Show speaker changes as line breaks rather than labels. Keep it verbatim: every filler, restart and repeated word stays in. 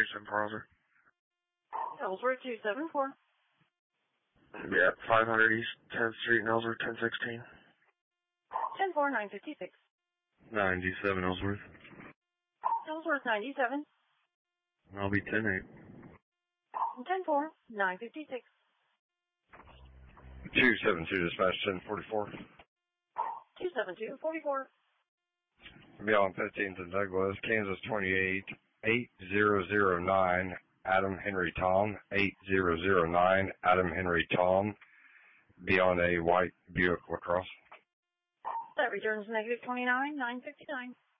thirty-seven Parler.
Ellsworth two seven four.
Yeah, five hundred East tenth Street in Ellsworth, ten sixteen.
ten four nine fifty-six.
ninety-seven Ellsworth.
Ellsworth ninety-seven.
I'll be ten eight.
ten four nine fifty-six.
two seven two dispatch ten forty-four.
two seven two forty-four.
Beyond fifteenth and Douglas, Kansas twenty-eight, eight zero zero nine, Adam Henry Tom, eight zero zero nine, Adam Henry Tom, beyond a white Buick LaCrosse.
That returns negative twenty-nine nine fifty-nine.